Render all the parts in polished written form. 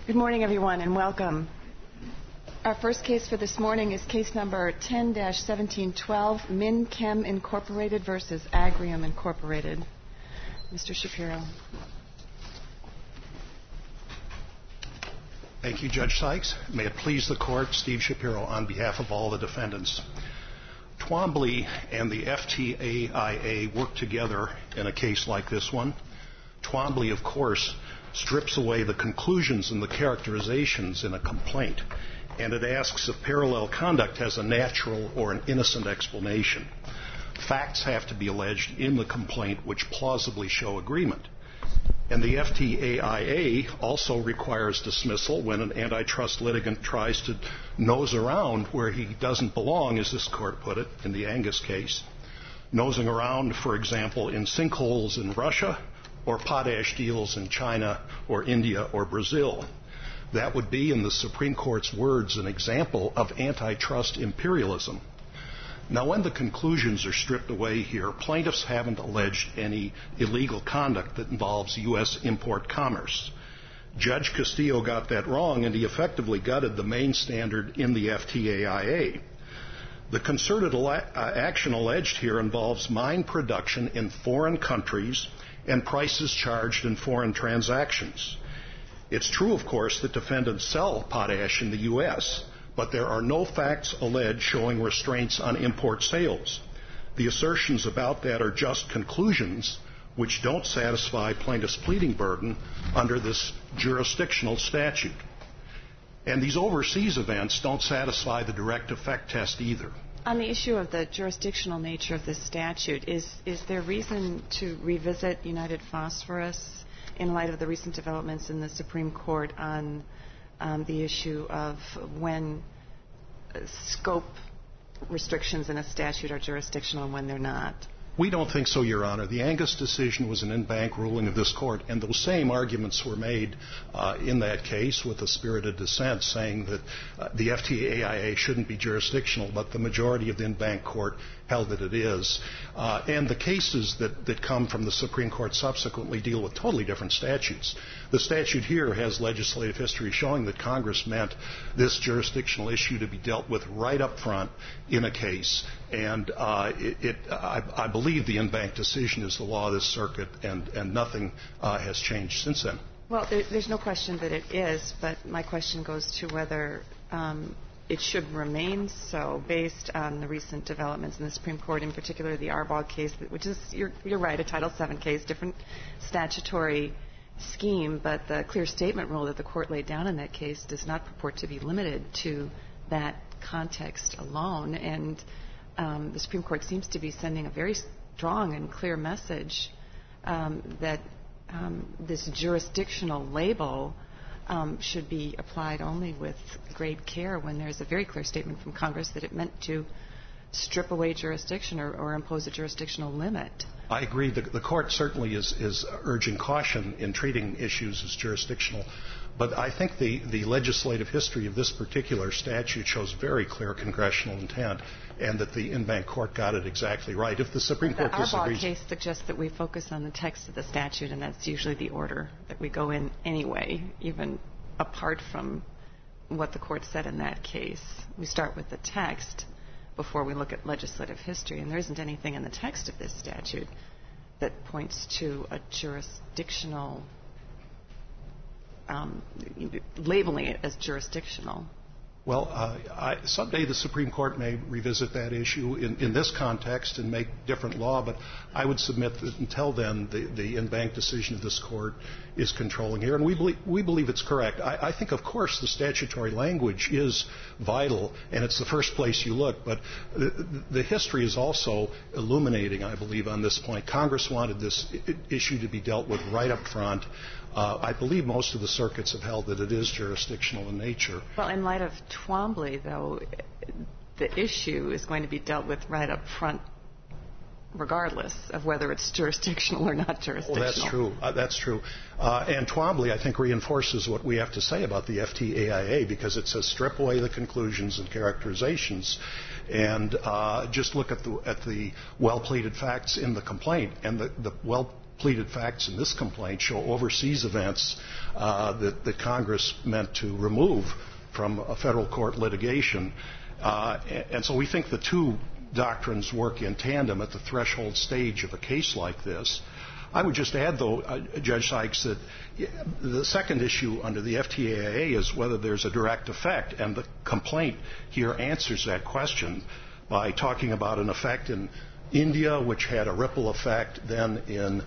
Good morning, everyone, and welcome. Our first case for this morning is case number 10-1712, MinChem Incorporated versus Agrium Incorporated. Mr. Shapiro. Thank you, Judge Sykes. May it please the Court, Steve Shapiro on behalf of all the defendants. Twombly and the FTAIA work together in a case like this one. Twombly, of course, strips away the conclusions and the characterizations in a complaint, and it asks if parallel conduct has a natural or an innocent explanation. Facts have to be alleged in the complaint which plausibly show agreement. And the FTAIA also requires dismissal when an antitrust litigant tries to nose around where he doesn't belong, as this Court put it in the Angus case. Nosing around, for example, in sinkholes in Russia or potash deals in China or India or Brazil. That would be, in the Supreme Court's words, an example of antitrust imperialism. Now, when the conclusions are stripped away here, plaintiffs haven't alleged any illegal conduct that involves U.S. import commerce. Judge Castillo got that wrong, and he effectively gutted the main standard in the FTAIA. The concerted action alleged here involves mine production in foreign countries and prices charged in foreign transactions. It's true, of course, that defendants sell potash in the U.S., but there are no facts alleged showing restraints on import sales. The assertions about that are just conclusions which don't satisfy plaintiffs' pleading burden under this jurisdictional statute. And these overseas events don't satisfy the direct effect test either. On the issue of the jurisdictional nature of this statute, is there reason to revisit United Phosphorus in light of the recent developments in the Supreme Court on the issue of when scope restrictions in a statute are jurisdictional and when they're not? We don't think so, Your Honor. The Angus decision was an en-banc ruling of this Court, and those same arguments were made in that case with a spirited dissent, saying that the FTAIA shouldn't be jurisdictional, but the majority of the en-banc Court held that it is. And the cases that come from the Supreme Court subsequently deal with totally different statutes. The statute here has legislative history showing that Congress meant this jurisdictional issue to be dealt with right up front in a case, and I believe the en-banc decision is the law of this circuit, and nothing has changed since then. Well, there's no question that it is, but my question goes to whether it should remain so based on the recent developments in the Supreme Court, in particular the Arbaugh case, which is, you're right, a Title VII case, different statutory scheme, but the clear statement rule that the Court laid down in that case does not purport to be limited to that context alone, and the Supreme Court seems to be sending a very strong and clear message that this jurisdictional label should be applied only with great care when there's a very clear statement from Congress that it meant to strip away jurisdiction or impose a jurisdictional limit. I agree. The Court certainly is urging caution in treating issues as jurisdictional, but I think the legislative history of this particular statute shows very clear congressional intent, and that the en-banc Court got it exactly right. If the Supreme Court disagrees... The Arbaugh case suggests that we focus on the text of the statute, and that's usually the order that we go in anyway, even apart from what the Court said in that case. We start with the text before we look at legislative history, and there isn't anything in the text of this statute that points to a jurisdictional, labeling it as jurisdictional. Well, someday the Supreme Court may revisit that issue in this context and make different law, but I would submit that until then, the en-banc decision of this Court is controlling here, and we believe it's correct. I think, of course, the statutory language is vital, and it's the first place you look, but the history is also illuminating, I believe, on this point. Congress wanted this issue to be dealt with right up front. I believe most of the circuits have held that it is jurisdictional in nature. Well, in light of Twombly, though, the issue is going to be dealt with right up front regardless of whether it's jurisdictional or not jurisdictional. Oh, that's true. And Twombly, I think, reinforces what we have to say about the FTAIA, because it says strip away the conclusions and characterizations and just look at the well-pleaded facts in the complaint. And the well pleaded facts in this complaint show overseas events that Congress meant to remove from a federal court litigation. And so we think the two doctrines work in tandem at the threshold stage of a case like this. I would just add, though, Judge Sykes, that the second issue under the FTAA is whether there's a direct effect, and the complaint here answers that question by talking about an effect in India, which had a ripple effect, then in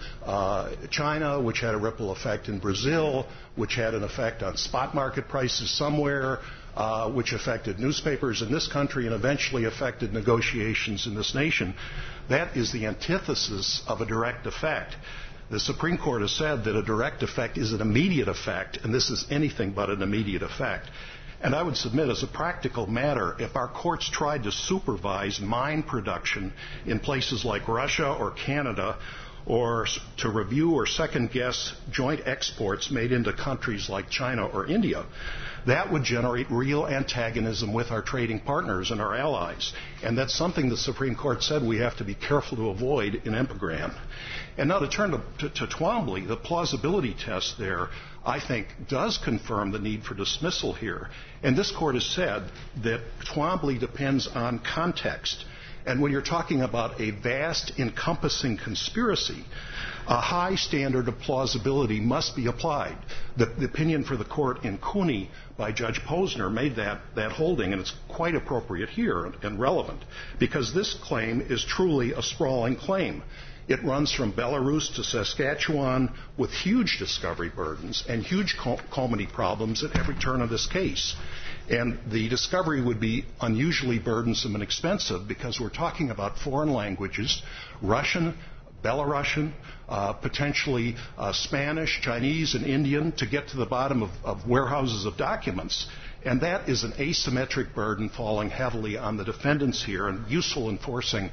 China, which had a ripple effect in Brazil, which had an effect on spot market prices somewhere, which affected newspapers in this country and eventually affected negotiations in this nation. That is the antithesis of a direct effect. The Supreme Court has said that a direct effect is an immediate effect, and this is anything but an immediate effect. And I would submit, as a practical matter, if our courts tried to supervise mine production in places like Russia or Canada, or to review or second-guess joint exports made into countries like China or India, that would generate real antagonism with our trading partners and our allies. And that's something the Supreme Court said we have to be careful to avoid in Epigram. And now to turn to Twombly, the plausibility test there, I think, does confirm the need for dismissal here. And this Court has said that Twombly depends on context. And when you're talking about a vast, encompassing conspiracy, a high standard of plausibility must be applied. The opinion for the Court in Cooney by Judge Posner made that holding, and it's quite appropriate here and relevant, because this claim is truly a sprawling claim. It runs from Belarus to Saskatchewan with huge discovery burdens and huge comity problems at every turn of this case. And the discovery would be unusually burdensome and expensive because we're talking about foreign languages, Russian, Belarusian, potentially Spanish, Chinese, and Indian, to get to the bottom of warehouses of documents. And that is an asymmetric burden falling heavily on the defendants here and useful in forcing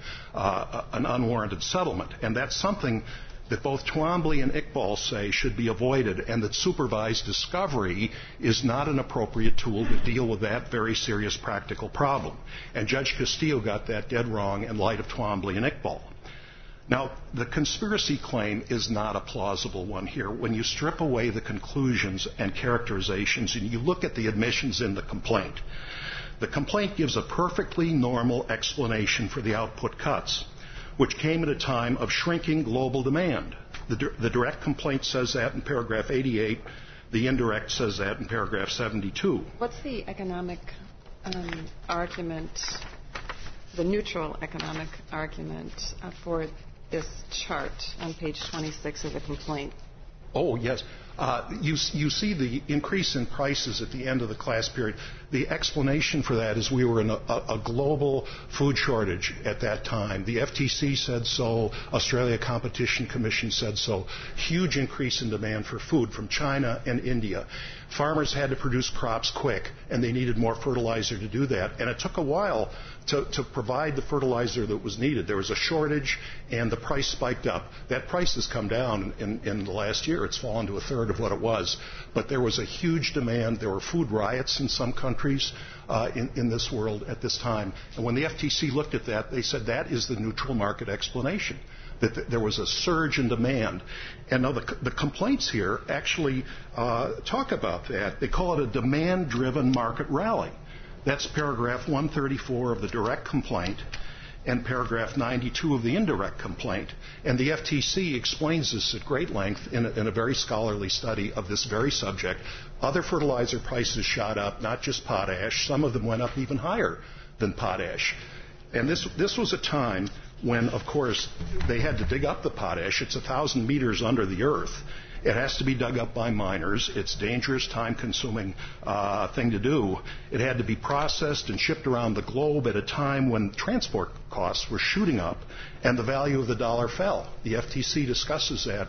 an unwarranted settlement. And that's something that both Twombly and Iqbal say should be avoided, and that supervised discovery is not an appropriate tool to deal with that very serious practical problem. And Judge Castillo got that dead wrong in light of Twombly and Iqbal. Now, the conspiracy claim is not a plausible one here. When you strip away the conclusions and characterizations and you look at the admissions in the complaint gives a perfectly normal explanation for the output cuts, which came at a time of shrinking global demand. The direct complaint says that in paragraph 88. The indirect says that in paragraph 72. What's the economic argument, the neutral economic argument for this chart on page 26 of the complaint? Oh, yes. You see the increase in prices at the end of the class period. The explanation for that is we were in a global food shortage at that time. The FTC said so. Australia Competition Commission said so. Huge increase in demand for food from China and India. Farmers had to produce crops quick, and they needed more fertilizer to do that. And it took a while to provide the fertilizer that was needed. There was a shortage, and the price spiked up. That price has come down in the last year. It's fallen to a third of what it was. But there was a huge demand. There were food riots in some countries in this world at this time. And when the FTC looked at that, they said that is the neutral market explanation, that there was a surge in demand. And now the complaints here actually talk about that. They call it a demand-driven market rally. That's paragraph 134 of the direct complaint and paragraph 92 of the indirect complaint. And the FTC explains this at great length in a very scholarly study of this very subject. Other fertilizer prices shot up, not just potash. Some of them went up even higher than potash. And this was a time when, of course, they had to dig up the potash. It's 1,000 meters under the earth. It has to be dug up by miners. It's a dangerous, time-consuming thing to do. It had to be processed and shipped around the globe at a time when transport costs were shooting up and the value of the dollar fell. The FTC discusses that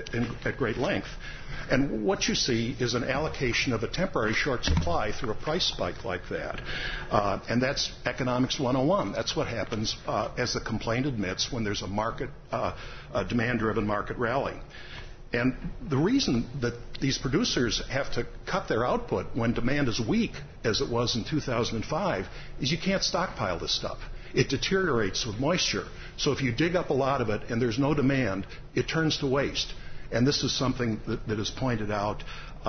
at great length. And what you see is an allocation of a temporary short supply through a price spike like that. And that's economics 101. That's what happens, as the complaint admits, when there's a demand-driven market rally. And the reason that these producers have to cut their output when demand is weak, as it was in 2005, is you can't stockpile this stuff. It deteriorates with moisture. So if you dig up a lot of it and there's no demand, it turns to waste. And this is something that is pointed out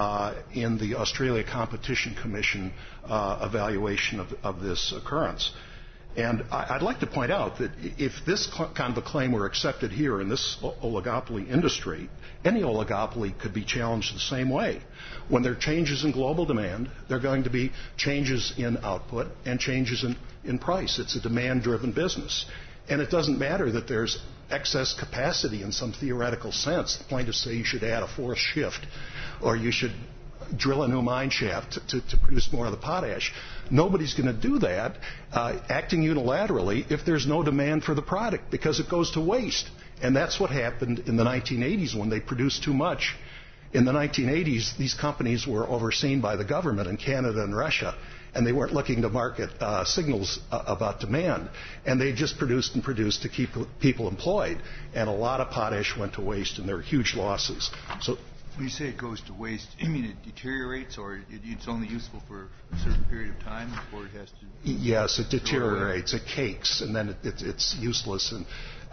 in the Australia Competition Commission evaluation of this occurrence. And I'd like to point out that if this kind of a claim were accepted here in this oligopoly industry, any oligopoly could be challenged the same way. When there are changes in global demand, there are going to be changes in output and changes in price. It's a demand-driven business. And it doesn't matter that there's excess capacity in some theoretical sense. The plaintiffs say you should add a fourth shift or you should drill a new mine shaft to produce more of the potash. Nobody's going to do that acting unilaterally if there's no demand for the product because it goes to waste. And that's what happened in the 1980s when they produced too much. In the 1980s, these companies were overseen by the government in Canada and Russia, and they weren't looking to market signals about demand. And they just produced and produced to keep people employed. And a lot of potash went to waste, and there were huge losses. So when you say it goes to waste, you mean it deteriorates, or it's only useful for a certain period of time before it has to? Yes, it deteriorates. It cakes, and then it's useless. And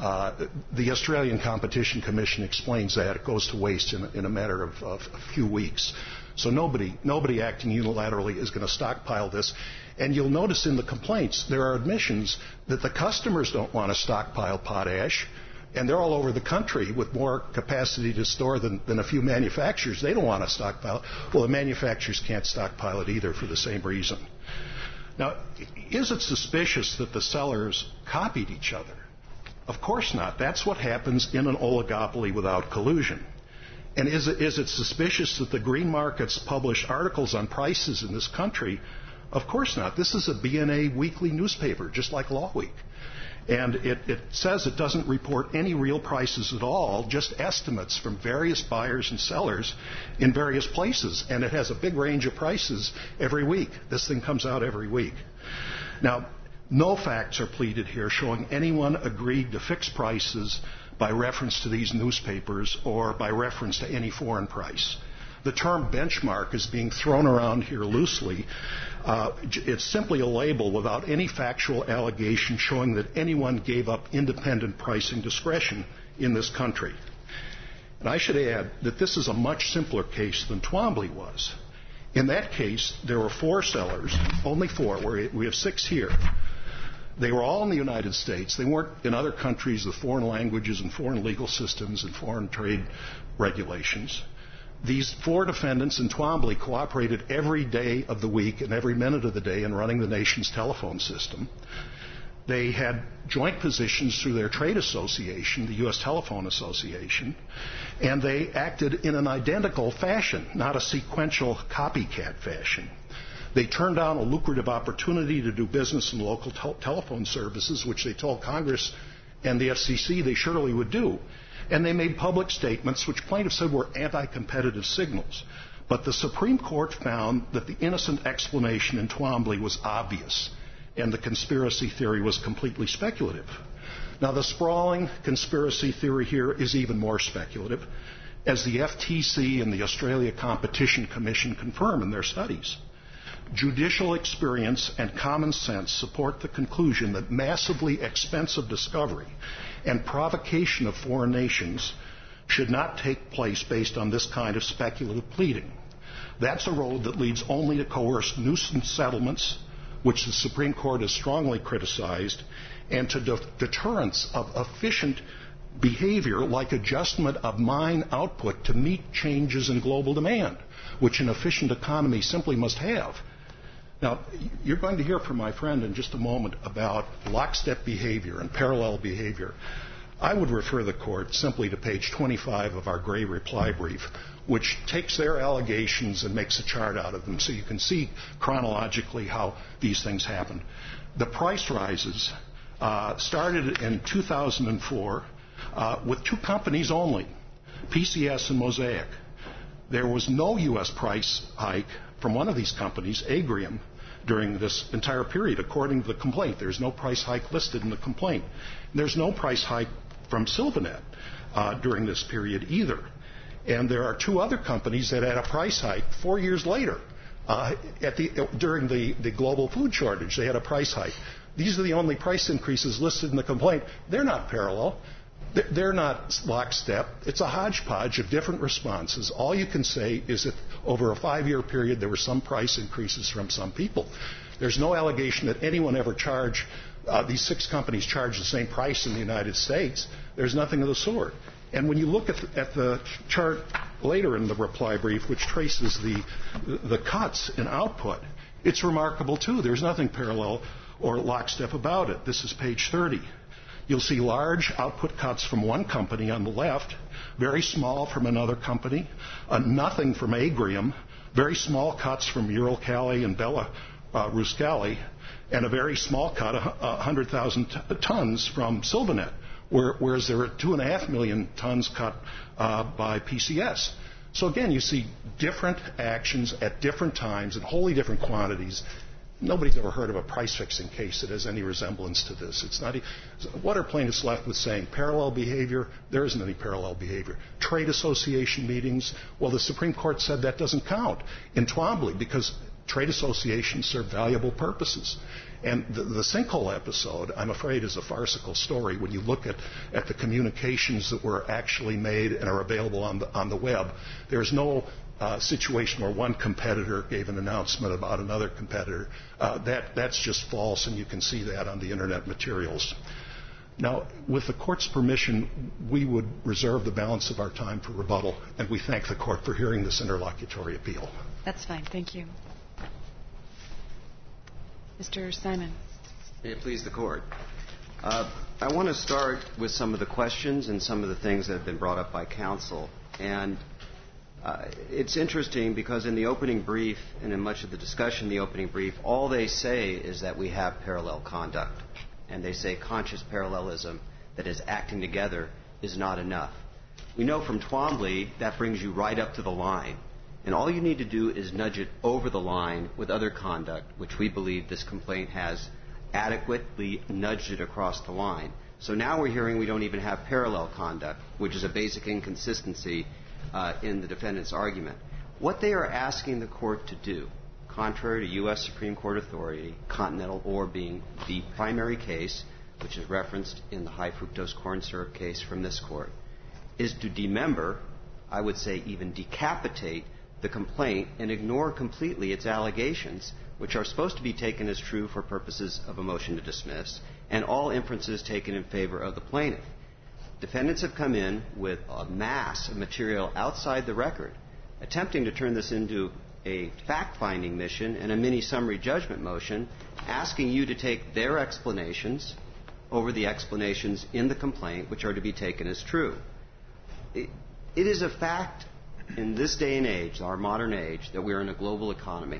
the Australian Competition Commission explains that it goes to waste in a matter of a few weeks. So nobody acting unilaterally is going to stockpile this. And you'll notice in the complaints there are admissions that the customers don't want to stockpile potash. And they're all over the country with more capacity to store than a few manufacturers. They don't want to stockpile. Well, the manufacturers can't stockpile it either for the same reason. Now, is it suspicious that the sellers copied each other? Of course not. That's what happens in an oligopoly without collusion. And is it suspicious that the green markets publish articles on prices in this country? Of course not. This is a BNA weekly newspaper, just like Law Week. And it says it doesn't report any real prices at all, just estimates from various buyers and sellers in various places. And it has a big range of prices every week. This thing comes out every week. Now, no facts are pleaded here showing anyone agreed to fix prices by reference to these newspapers or by reference to any foreign price. The term benchmark is being thrown around here loosely. It's simply a label without any factual allegation showing that anyone gave up independent pricing discretion in this country. And I should add that this is a much simpler case than Twombly was. In that case, there were 4 sellers, only 4. We have 6 here. They were all in the United States. They weren't in other countries with foreign languages and foreign legal systems and foreign trade regulations. These 4 defendants in Twombly cooperated every day of the week and every minute of the day in running the nation's telephone system. They had joint positions through their trade association, the U.S. Telephone Association, and they acted in an identical fashion, not a sequential copycat fashion. They turned down a lucrative opportunity to do business in local telephone services, which they told Congress and the FCC they surely would do. And they made public statements which plaintiffs said were anti-competitive signals. But the Supreme Court found that the innocent explanation in Twombly was obvious, and the conspiracy theory was completely speculative. Now, the sprawling conspiracy theory here is even more speculative, as the FTC and the Australia Competition Commission confirm in their studies. Judicial experience and common sense support the conclusion that massively expensive discovery and provocation of foreign nations should not take place based on this kind of speculative pleading. That's a road that leads only to coerced nuisance settlements, which the Supreme Court has strongly criticized, and to deterrence of efficient behavior like adjustment of mine output to meet changes in global demand, which an efficient economy simply must have. Now, you're going to hear from my friend in just a moment about lockstep behavior and parallel behavior. I would refer the Court simply to page 25 of our gray reply brief, which takes their allegations and makes a chart out of them so you can see chronologically how these things happened. The price rises started in 2004 with 2 companies only, PCS and Mosaic. There was no U.S. price hike from one of these companies, Agrium, during this entire period, according to the complaint. There's no price hike listed in the complaint. There's no price hike from Sylvanet during this period either. And there are 2 other companies that had a price hike 4 years later during the global food shortage. They had a price hike. these are the only price increases listed in the complaint. They're not parallel. They're not lockstep. It's a hodgepodge of different responses. All you can say is that over a 5-year period, there were some price increases from some people. There's no allegation that anyone ever charged, these 6 companies charged the same price in the United States. There's nothing of the sort. And when you look at the chart later in the reply brief, which traces the cuts in output, it's remarkable, too. There's nothing parallel or lockstep about it. This is page 30. You'll see large output cuts from one company on the left, very small from another company, nothing from Agrium, very small cuts from Uralkali and Bella Ruscali, and a very small cut, 100,000 tons from Sylvanet, whereas there are 2.5 million tons cut by PCS. So again, you see different actions at different times in wholly different quantities. Nobody's ever heard of a price-fixing case that has any resemblance to this. It's not. What are plaintiffs left with saying? Parallel behavior? There isn't any parallel behavior. Trade association meetings? Well, the Supreme Court said that doesn't count in Twombly because trade associations serve valuable purposes. And the sinkhole episode, I'm afraid, is a farcical story when you look at the communications that were actually made and are available on the web. There's no situation where one competitor gave an announcement about another competitor. That's just false, and you can see that on the Internet materials. Now, with the Court's permission, we would reserve the balance of our time for rebuttal, and we thank the Court for hearing this interlocutory appeal. That's fine. Thank you. Mr. Simon. May it please the Court. I want to start with some of the questions and some of the things that have been brought up by counsel. And it's interesting because in the opening brief and in much of the discussion in the opening brief, all they say is that we have parallel conduct. And they say conscious parallelism, that is acting together, is not enough. We know from Twombly that brings you right up to the line. And all you need to do is nudge it over the line with other conduct, which we believe this complaint has adequately nudged it across the line. So now we're hearing we don't even have parallel conduct, which is a basic inconsistency in the defendant's argument. What they are asking the Court to do, contrary to U.S. Supreme Court authority, Continental Ore being the primary case, which is referenced in the high fructose corn syrup case from this Court, is to demember, I would say even decapitate, the complaint and ignore completely its allegations, which are supposed to be taken as true for purposes of a motion to dismiss, and all inferences taken in favor of the plaintiff. Defendants have come in with a mass of material outside the record, attempting to turn this into a fact-finding mission and a mini-summary judgment motion, asking you to take their explanations over the explanations in the complaint, which are to be taken as true. It is a fact in this day and age, our modern age, that we're in a global economy.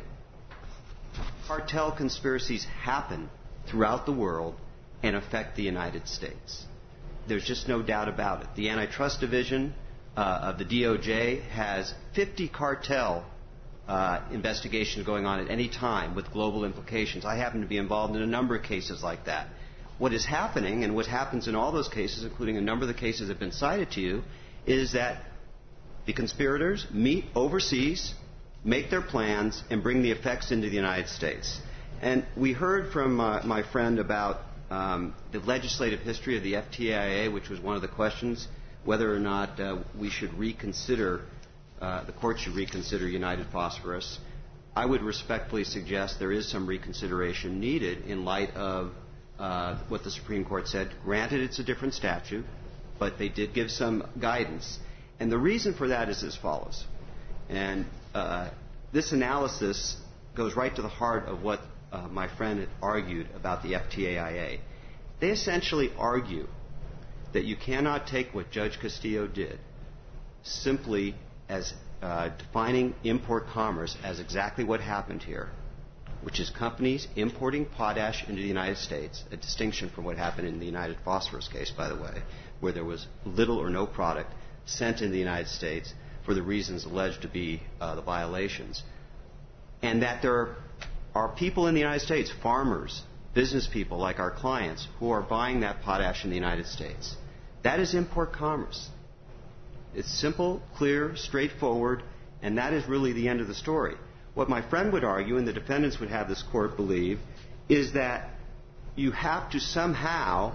Cartel conspiracies happen throughout the world and affect the United States. There's just no doubt about it. The Antitrust Division of the DOJ has 50 cartel investigations going on at any time with global implications. I happen to be involved in a number of cases like that. What is happening, and what happens in all those cases, including a number of the cases that have been cited to you, is that the conspirators meet overseas, make their plans, and bring the effects into the United States. And we heard from my friend about the legislative history of the FTAIA, which was one of the questions, whether or not we should reconsider, the Court should reconsider United Phosphorus. I would respectfully suggest there is some reconsideration needed in light of what the Supreme Court said. Granted, it's a different statute, but they did give some guidance. And the reason for that is as follows. And this analysis goes right to the heart of what my friend had argued about the FTAIA. They essentially argue that you cannot take what Judge Castillo did simply as defining import commerce as exactly what happened here, which is companies importing potash into the United States, a distinction from what happened in the United Phosphorus case, by the way, where there was little or no product sent into the United States for the reasons alleged to be the violations. And that there are people in the United States, farmers, business people like our clients, who are buying that potash in the United States. That is import commerce. It's simple, clear, straightforward, and that is really the end of the story. What my friend would argue, and the defendants would have this Court believe, is that you have to somehow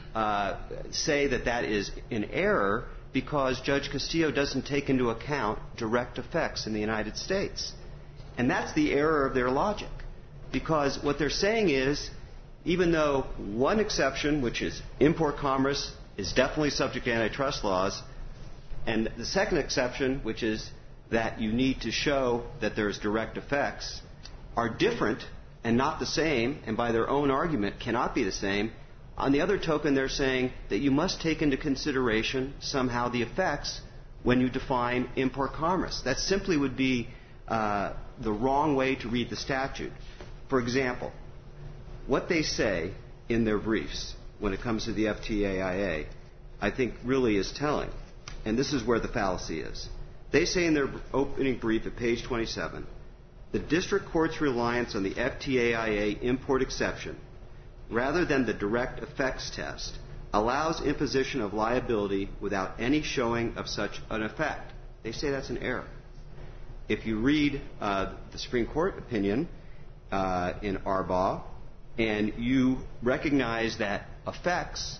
say that that is in error because Judge Castillo doesn't take into account direct effects in the United States. And that's the error of their logic. Because what they're saying is, even though one exception, which is import commerce, is definitely subject to antitrust laws, and the second exception, which is that you need to show that there's direct effects, are different and not the same, and by their own argument cannot be the same. On the other token, they're saying that you must take into consideration somehow the effects when you define import commerce. That simply would be the wrong way to read the statute. For example, what they say in their briefs when it comes to the FTAIA, I think really is telling. And this is where the fallacy is. They say in their opening brief at page 27, the district court's reliance on the FTAIA import exception, rather than the direct effects test, allows imposition of liability without any showing of such an effect. They say that's an error. If you read the Supreme Court opinion in Arbaugh, and you recognize that effects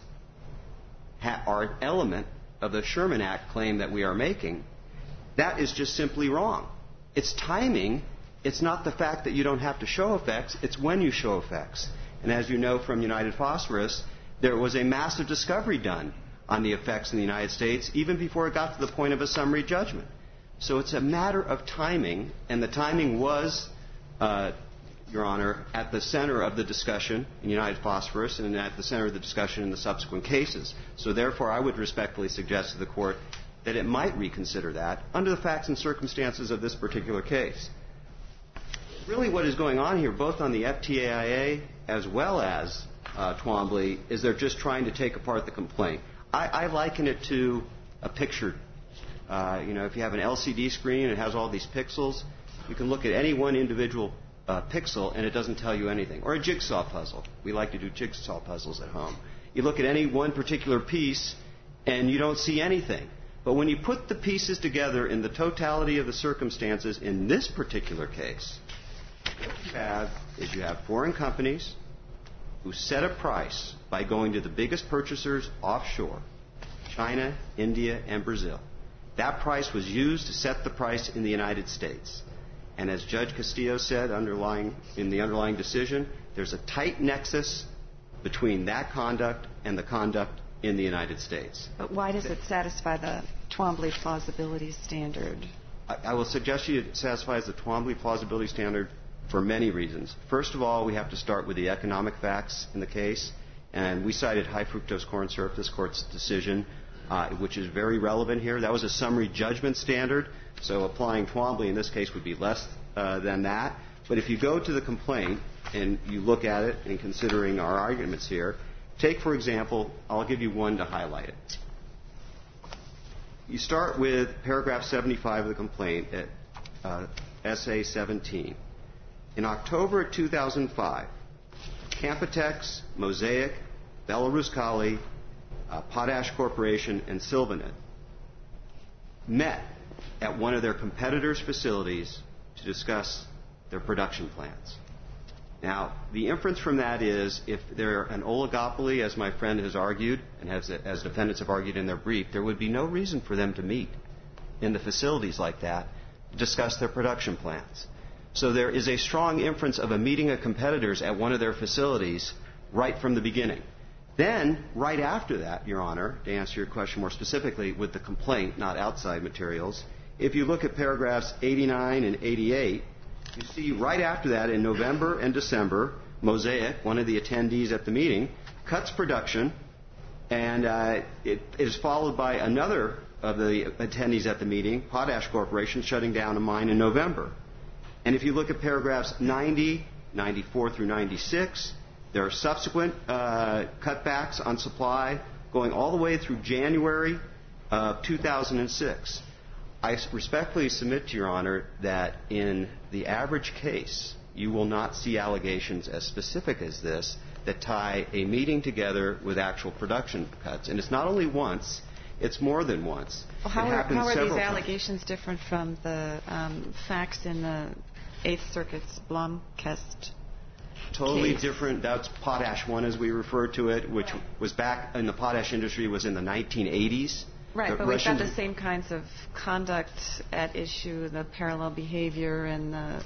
are an element of the Sherman Act claim that we are making, that is just simply wrong. It's timing. It's not the fact that you don't have to show effects. It's when you show effects. And as you know from United Phosphorus, there was a massive discovery done on the effects in the United States even before it got to the point of a summary judgment. So it's a matter of timing, and the timing was, Your Honor, at the center of the discussion in United Phosphorus and at the center of the discussion in the subsequent cases. So therefore, I would respectfully suggest to the Court that it might reconsider that under the facts and circumstances of this particular case. Really what is going on here, both on the FTAIA as well as Twombly, is they're just trying to take apart the complaint. I liken it to a picture. If you have an LCD screen and it has all these pixels, you can look at any one individual pixel and it doesn't tell you anything. Or a jigsaw puzzle. We like to do jigsaw puzzles at home. You look at any one particular piece and you don't see anything. But when you put the pieces together in the totality of the circumstances in this particular case, what you have is you have foreign companies who set a price by going to the biggest purchasers offshore, China, India, and Brazil. That price was used to set the price in the United States. And as Judge Castillo said in the underlying decision, there's a tight nexus between that conduct and the conduct in the United States. But why does it satisfy the Twombly plausibility standard? I will suggest you it satisfies the Twombly plausibility standard for many reasons. First of all, we have to start with the economic facts in the case. And we cited high fructose corn syrup, this Court's decision, which is very relevant here. That was a summary judgment standard, so applying Twombly in this case would be less than that. But if you go to the complaint and you look at it and considering our arguments here, take, for example, I'll give you one to highlight it. You start with paragraph 75 of the complaint at SA 17. In October 2005, Campotex, Mosaic, Belarus-Kali, Potash Corporation, and Sylvanet met at one of their competitors' facilities to discuss their production plans. Now, the inference from that is if they're an oligopoly, as my friend has argued, and as defendants have argued in their brief, there would be no reason for them to meet in the facilities like that to discuss their production plans. So there is a strong inference of a meeting of competitors at one of their facilities right from the beginning. Then, right after that, Your Honor, to answer your question more specifically with the complaint, not outside materials, if you look at paragraphs 89 and 88, you see right after that in November and December, Mosaic, one of the attendees at the meeting, cuts production, and it is followed by another of the attendees at the meeting, Potash Corporation, shutting down a mine in November. And if you look at paragraphs 90, 94 through 96, there are subsequent cutbacks on supply going all the way through January of 2006. I respectfully submit to Your Honor that in the average case, you will not see allegations as specific as this that tie a meeting together with actual production cuts. And it's not only once, it's more than once. Well, how are these allegations different from the facts in the Eighth Circuit's Blomkest totally case. different. That's Potash 1, as we refer to it, which was back in the potash industry, was in the 1980s. Right, but we've got the same kinds of conduct at issue, the parallel behavior and the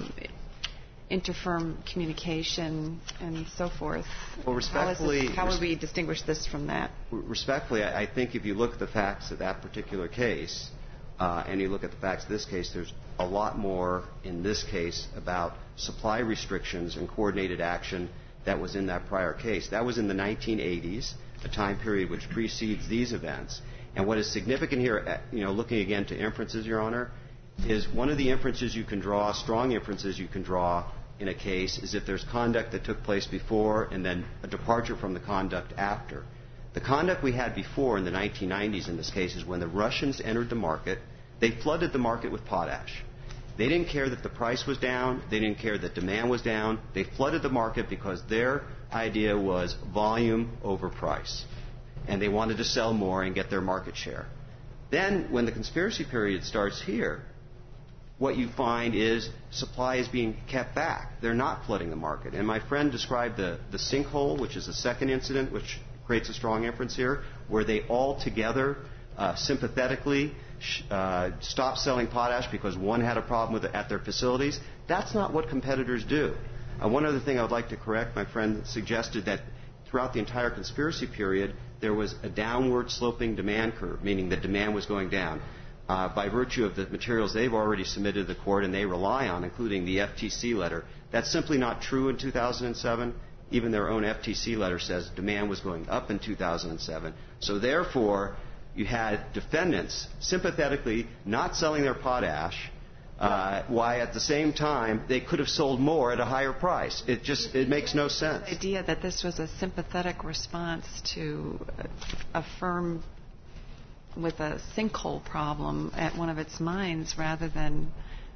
interfirm communication and so forth. Well, respectfully... How would we distinguish this from that? Respectfully, I think if you look at the facts of that particular case, and you look at the facts of this case, there's a lot more in this case about supply restrictions and coordinated action that was in that prior case. That was in the 1980s, a time period which precedes these events. And what is significant here, looking again to inferences, Your Honor, is one of the inferences you can draw, strong inferences you can draw in a case, is if there's conduct that took place before and then a departure from the conduct after. The conduct we had before in the 1990s in this case is when the Russians entered the market, they flooded the market with potash. They didn't care that the price was down. They didn't care that demand was down. They flooded the market because their idea was volume over price. And they wanted to sell more and get their market share. Then, when the conspiracy period starts here, what you find is supply is being kept back. They're not flooding the market. And my friend described the sinkhole, which is the second incident, which creates a strong inference here, where they all together sympathetically stopped selling potash because one had a problem with it at their facilities. That's not what competitors do. One other thing I would like to correct, my friend suggested that throughout the entire conspiracy period, there was a downward sloping demand curve, meaning that demand was going down. By virtue of the materials they've already submitted to the court and they rely on, including the FTC letter, that's simply not true in 2007. Even their own FTC letter says demand was going up in 2007. So therefore, you had defendants sympathetically not selling their potash, while at the same time they could have sold more at a higher price. It makes no sense. The idea that this was a sympathetic response to a firm with a sinkhole problem at one of its mines rather than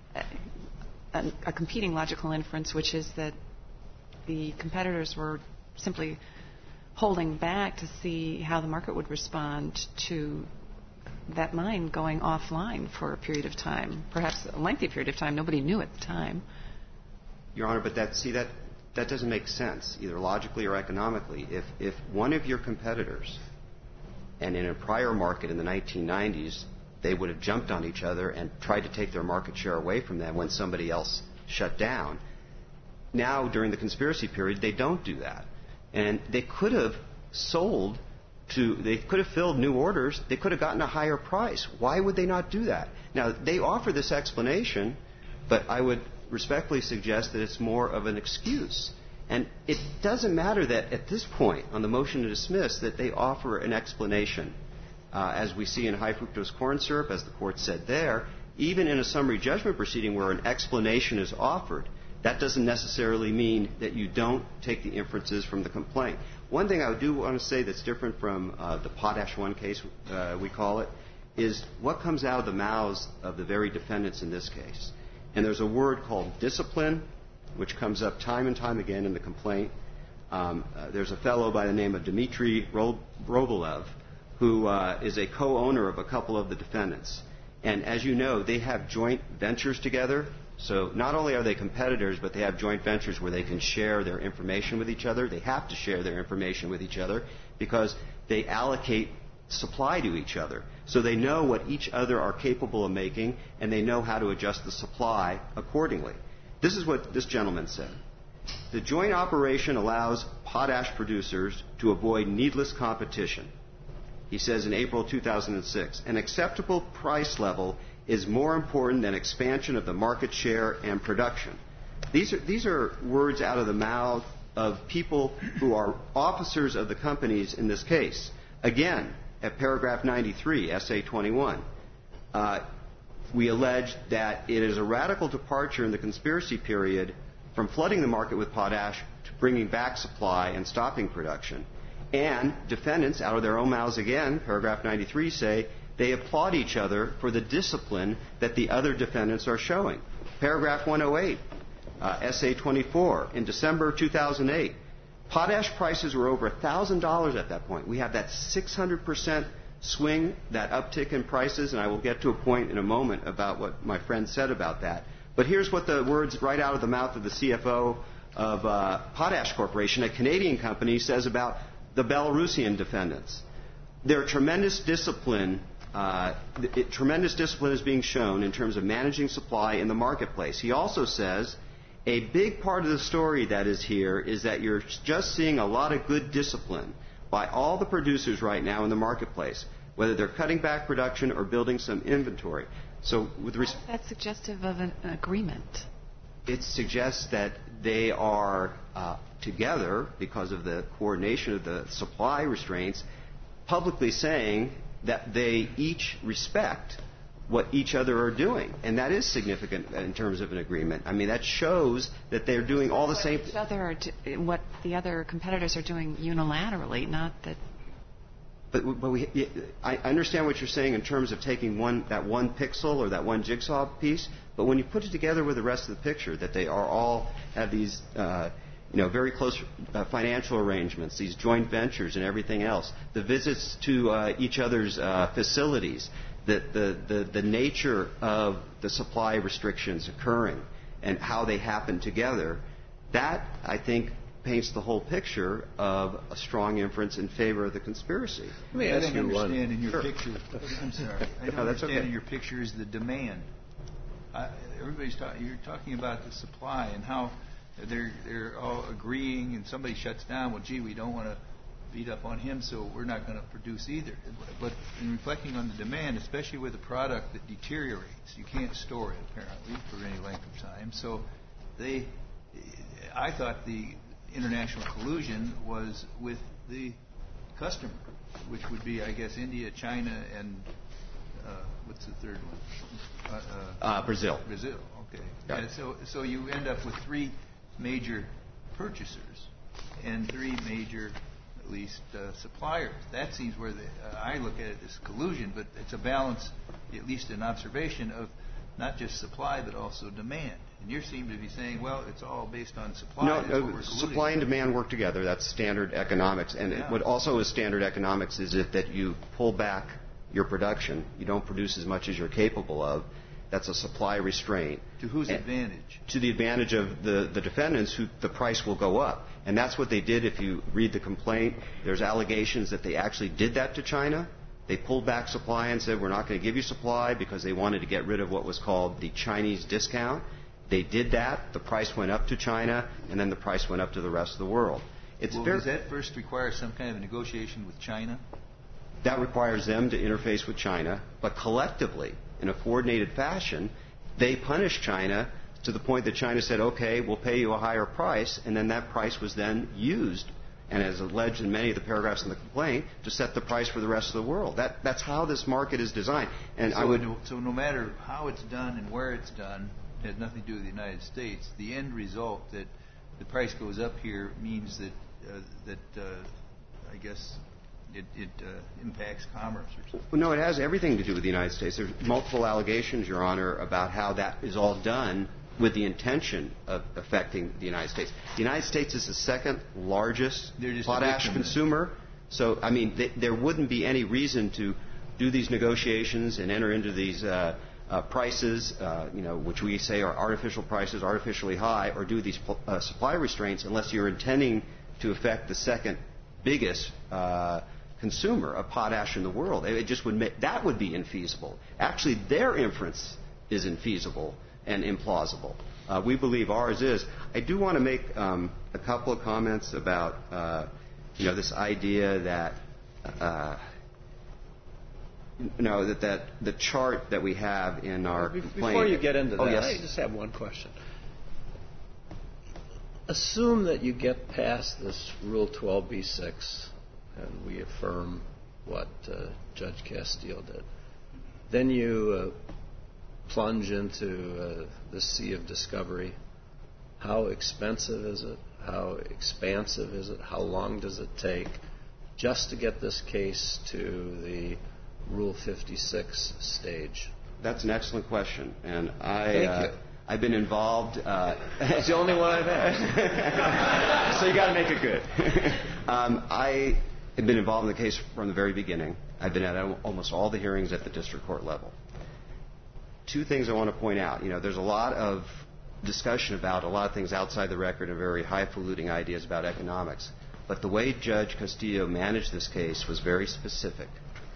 a competing logical inference, which is that the competitors were simply holding back to see how the market would respond to that mine going offline for a period of time, perhaps a lengthy period of time. Nobody knew at the time. Your Honor, but that doesn't make sense, either logically or economically. If one of your competitors, and in a prior market in the 1990s, they would have jumped on each other and tried to take their market share away from them when somebody else shut down. Now, during the conspiracy period, they don't do that. And they could have they could have filled new orders. They could have gotten a higher price. Why would they not do that? Now, they offer this explanation, but I would respectfully suggest that it's more of an excuse. And it doesn't matter that at this point on the motion to dismiss that they offer an explanation. As we see in high fructose corn syrup, as the court said there, even in a summary judgment proceeding where an explanation is offered, that doesn't necessarily mean that you don't take the inferences from the complaint. One thing I do want to say that's different from the Potash 1 case, we call it, is what comes out of the mouths of the very defendants in this case. And there's a word called discipline, which comes up time and time again in the complaint. There's a fellow by the name of Dmitry Robolev, who is a co-owner of a couple of the defendants. And as you know, they have joint ventures together. So not only are they competitors, but they have joint ventures where they can share their information with each other. They have to share their information with each other because they allocate supply to each other. So they know what each other are capable of making, and they know how to adjust the supply accordingly. This is what this gentleman said. The joint operation allows potash producers to avoid needless competition. He says in April 2006, an acceptable price level is more important than expansion of the market share and production. These are words out of the mouth of people who are officers of the companies in this case. Again, at paragraph 93, essay 21, we allege that it is a radical departure in the conspiracy period from flooding the market with potash to bringing back supply and stopping production. And defendants, out of their own mouths again, paragraph 93, say they applaud each other for the discipline that the other defendants are showing. Paragraph 108, essay 24, in December 2008, potash prices were over $1,000 at that point. We have that 600% swing, that uptick in prices, and I will get to a point in a moment about what my friend said about that. But here's what the words right out of the mouth of the CFO Potash Corporation, a Canadian company, says about the Belarusian defendants. There tremendous discipline is being shown in terms of managing supply in the marketplace. He also says a big part of the story that is here is that you're just seeing a lot of good discipline by all the producers right now in the marketplace, whether they're cutting back production or building some inventory. So, how is that suggestive of an agreement? It suggests that they are together because of the coordination of the supply restraints, publicly saying that they each respect what each other are doing. And that is significant in terms of an agreement. I mean, that shows that they're doing all the same thing. What the other competitors are doing unilaterally, not that... I understand what you're saying in terms of taking that one pixel or that one jigsaw piece, but when you put it together with the rest of the picture, that they are all have these very close financial arrangements, these joint ventures and everything else, the visits to each other's facilities, the nature of the supply restrictions occurring and how they happen together, that, I think, paints the whole picture of a strong inference in favor of the conspiracy. I don't understand in your picture. I'm sorry. I don't understand in your picture is the demand. You're talking about the supply and how they're all agreeing, and somebody shuts down. Well, gee, we don't want to beat up on him, so we're not going to produce either. But in reflecting on the demand, especially with a product that deteriorates, you can't store it apparently for any length of time. So I thought the international collusion was with the customer, which would be, I guess, India, China, and what's the third one? Brazil. Brazil, okay. Yeah. So you end up with three major purchasers and three major, at least, suppliers. That seems where I look at it as collusion, but it's a balance, at least an observation of not just supply but also demand. And you seem to be saying, well, it's all based on supply. No, supply and demand work together. That's standard economics. And what also is standard economics is that you pull back your production. You don't produce as much as you're capable of. That's a supply restraint. To whose advantage? To the advantage of the defendants, who the price will go up. And that's what they did. If you read the complaint, there's allegations that they actually did that to China. They pulled back supply and said, we're not going to give you supply, because they wanted to get rid of what was called the Chinese discount. They did that. The price went up to China, and then the price went up to the rest of the world. Does that first require some kind of a negotiation with China? That requires them to interface with China, but collectively, in a coordinated fashion, they punished China to the point that China said, okay, we'll pay you a higher price, and then that price was then used, and as alleged in many of the paragraphs in the complaint, to set the price for the rest of the world. That's how this market is designed. And so no matter how it's done and where it's done, it has nothing to do with the United States. The end result that the price goes up here means that I guess it impacts commerce or something. Well, no, it has everything to do with the United States. There's multiple allegations, Your Honor, about how that is all done with the intention of affecting the United States. The United States is the second largest potash consumer. So, I mean, there wouldn't be any reason to do these negotiations and enter into these prices, which we say are artificial prices, artificially high, or do these supply restraints unless you're intending to affect the second biggest consumer of potash in the world. It just that would be infeasible. Actually, their inference is infeasible and implausible. We believe ours is. I do want to make a couple of comments about this idea that that the chart that we have in our complaint. Before you get into that, yes. I just have one question. Assume that you get past this Rule 12b-6 and we affirm what Judge Castile did. Then you plunge into the sea of discovery. How expensive is it? How expansive is it? How long does it take just to get this case to the Rule 56 stage? That's an excellent question, and Thank you. I've been involved. It's the only one I've asked. So you got to make it good. I have been involved in the case from the very beginning. I've been at almost all the hearings at the district court level. Two things I want to point out. There's a lot of discussion about a lot of things outside the record and very highfalutin ideas about economics. But the way Judge Castillo managed this case was very specific.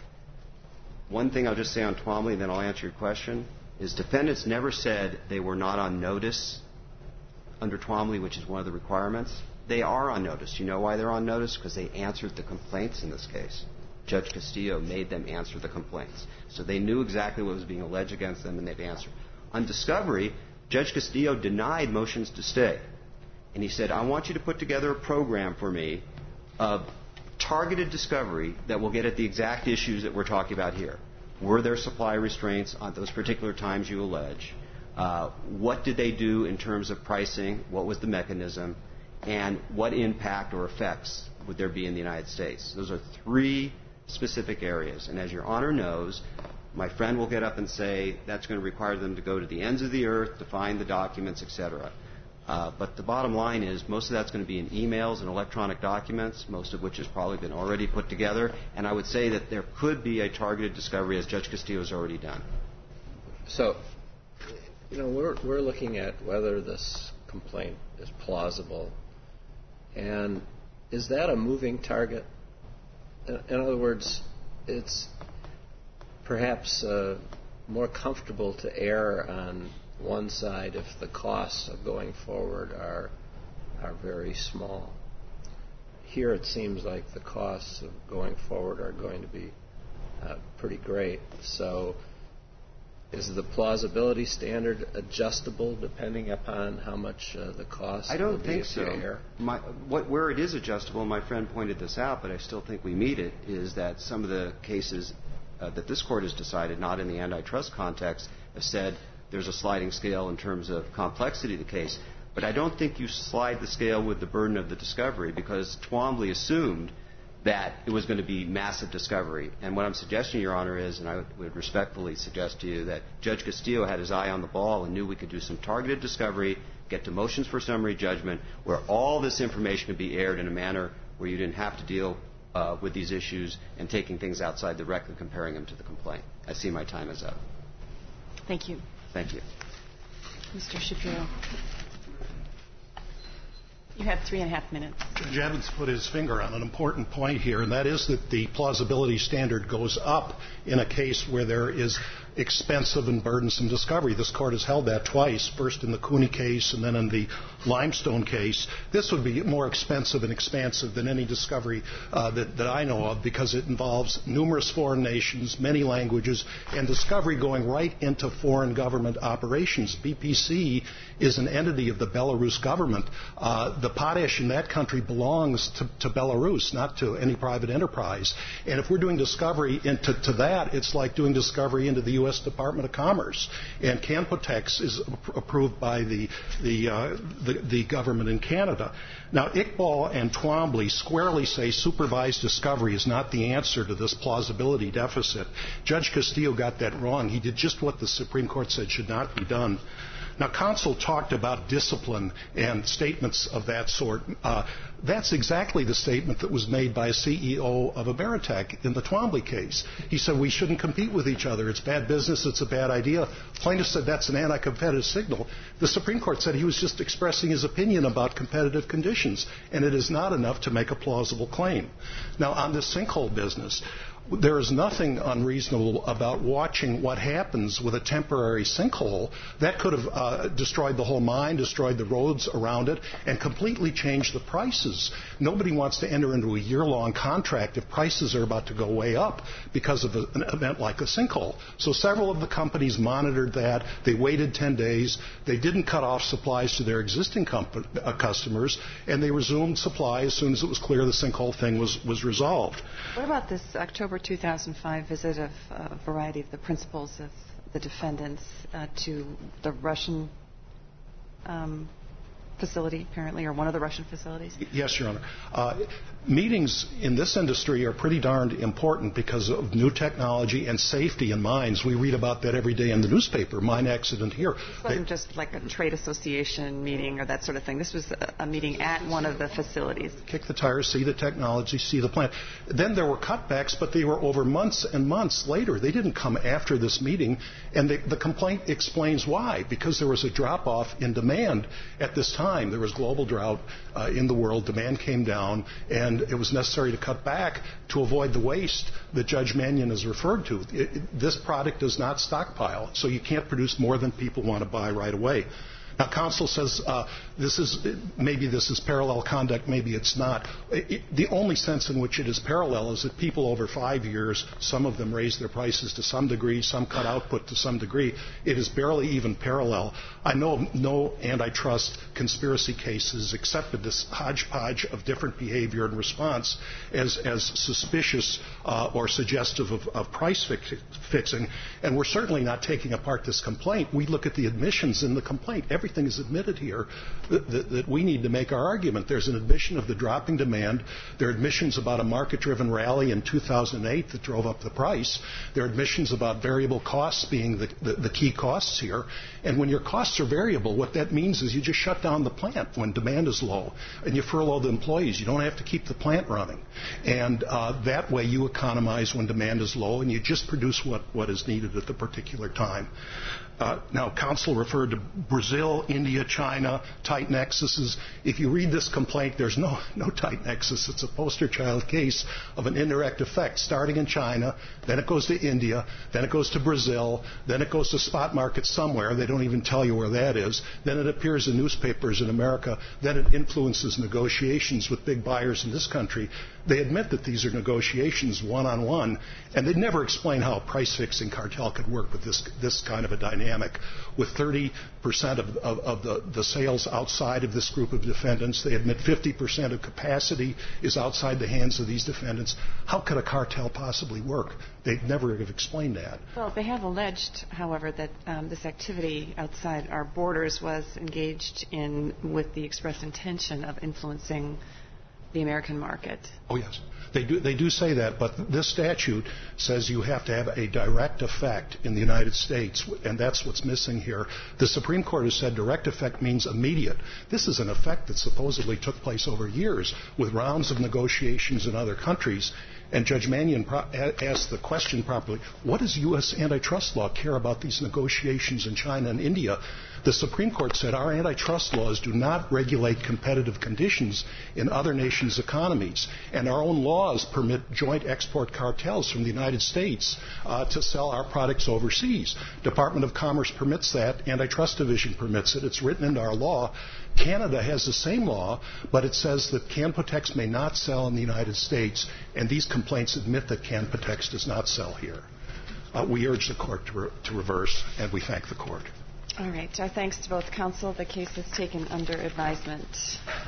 One thing I'll just say on Twombly, and then I'll answer your question, is defendants never said they were not on notice under Twombly, which is one of the requirements. They are on notice. You know why they're on notice? Because they answered the complaints in this case. Judge Castillo made them answer the complaints. So they knew exactly what was being alleged against them, and they've answered. On discovery, Judge Castillo denied motions to stay. And he said, I want you to put together a program for me of targeted discovery that will get at the exact issues that we're talking about here. Were there supply restraints on those particular times you allege? What did they do in terms of pricing? What was the mechanism? And what impact or effects would there be in the United States? Those are three specific areas. And as Your Honor knows, my friend will get up and say that's going to require them to go to the ends of the earth to find the documents, etc. But the bottom line is most of that's going to be in emails and electronic documents, most of which has probably been already put together. And I would say that there could be a targeted discovery, as Judge Castillo has already done. So, we're looking at whether this complaint is plausible. And is that a moving target? In other words, it's perhaps more comfortable to err on one side if the costs of going forward are very small. Here it seems like the costs of going forward are going to be pretty great. So is the plausibility standard adjustable depending upon how much the cost I will don't be think if you so. err? Where it is adjustable, my friend pointed this out, but I still think we meet it, is that some of the cases that this Court has decided, not in the antitrust context, have said there's a sliding scale in terms of complexity of the case. But I don't think you slide the scale with the burden of the discovery, because Twombly assumed that it was going to be massive discovery. And what I'm suggesting, Your Honor, is, and I would respectfully suggest to you, that Judge Castillo had his eye on the ball and knew we could do some targeted discovery, get to motions for summary judgment, where all this information could be aired in a manner where you didn't have to deal with these issues and taking things outside the record and comparing them to the complaint. I see my time is up. Thank you. Thank you. Mr. Shapiro. You have 3.5 minutes. Judge Evans put his finger on an important point here, and that is that the plausibility standard goes up in a case where there is expensive and burdensome discovery. This Court has held that twice, first in the Cooney case and then in the Limestone case. This would be more expensive and expansive than any discovery that I know of, because it involves numerous foreign nations, many languages, and discovery going right into foreign government operations. BPC is an entity of the Belarus government. The potash in that country belongs to Belarus, not to any private enterprise. And if we're doing discovery into that, it's like doing discovery into the U.S. Department of Commerce. And Canpotex is approved by the government in Canada. Now, Iqbal and Twombly squarely say supervised discovery is not the answer to this plausibility deficit. Judge Castillo got that wrong. He did just what the Supreme Court said should not be done. Now, counsel talked about discipline and statements of that sort. That's exactly the statement that was made by a CEO of Ameritech in the Twombly case. He said we shouldn't compete with each other. It's bad business. It's a bad idea. Plaintiff said that's an anti-competitive signal. The Supreme Court said he was just expressing his opinion about competitive conditions, and it is not enough to make a plausible claim. Now, on this sinkhole business, there is nothing unreasonable about watching what happens with a temporary sinkhole. That could have destroyed the whole mine, destroyed the roads around it, and completely changed the prices. Nobody wants to enter into a year-long contract if prices are about to go way up because of an event like a sinkhole. So several of the companies monitored that. They waited 10 days. They didn't cut off supplies to their existing customers, and they resumed supply as soon as it was clear the sinkhole thing was resolved. What about this October 2005 visit of a variety of the principals of the defendants to the Russian facility, apparently, or one of the Russian facilities? Yes, Your Honor. Meetings in this industry are pretty darned important because of new technology and safety in mines. We read about that every day in the newspaper. Mine accident here. This wasn't just like a trade association meeting or that sort of thing. This was a meeting at one of the facilities. Kick the tires, see the technology, see the plant. Then there were cutbacks, but they were over months and months later. They didn't come after this meeting, and the complaint explains why. Because there was a drop-off in demand at this time. There was global drought in the world. Demand came down, and it was necessary to cut back to avoid the waste that Judge Mannion has referred to. This product does not stockpile, so you can't produce more than people want to buy right away. Now, counsel says this is parallel conduct, maybe it's not. The only sense in which it is parallel is that people over 5 years, some of them raise their prices to some degree, some cut output to some degree. It is barely even parallel. I know no antitrust conspiracy cases accepted this hodgepodge of different behavior and response as suspicious or suggestive of price fixing. And we're certainly not taking apart this complaint. We look at the admissions in the complaint. Everything is admitted here that we need to make our argument. There's an admission of the dropping demand. There are admissions about a market-driven rally in 2008 that drove up the price. There are admissions about variable costs being the key costs here. And when your costs are variable, what that means is you just shut down the plant when demand is low, and you furlough the employees. You don't have to keep the plant running. And that way you economize when demand is low, and you just produce what is needed at the particular time. Now, counsel referred to Brazil, India, China, tight nexuses. If you read this complaint, there's no tight nexus. It's a poster child case of an indirect effect, starting in China, then it goes to India, then it goes to Brazil, then it goes to spot markets somewhere. They don't even tell you where that is. Then it appears in newspapers in America. Then it influences negotiations with big buyers in this country. They admit that these are negotiations one-on-one, and they never explain how a price-fixing cartel could work with this kind of a dynamic. With 30% of the sales outside of this group of defendants, they admit 50% of capacity is outside the hands of these defendants. How could a cartel possibly work? They'd never have explained that. Well, they have alleged, however, that this activity outside our borders was engaged in with the express intention of influencing the American market. Oh, yes. They do say that, but this statute says you have to have a direct effect in the United States, and that's what's missing here. The Supreme Court has said direct effect means immediate. This is an effect that supposedly took place over years with rounds of negotiations in other countries. And Judge Mannion asked the question properly, what does U.S. antitrust law care about these negotiations in China and India? The Supreme Court said our antitrust laws do not regulate competitive conditions in other nations' economies, and our own laws permit joint export cartels from the United States to sell our products overseas. Department of Commerce permits that. Antitrust Division permits it. It's written into our law. Canada has the same law, but it says that Canpotex may not sell in the United States, and these complaints admit that Canpotex does not sell here. We urge the court to reverse, and we thank the court. All right. Our thanks to both counsel. The case is taken under advisement.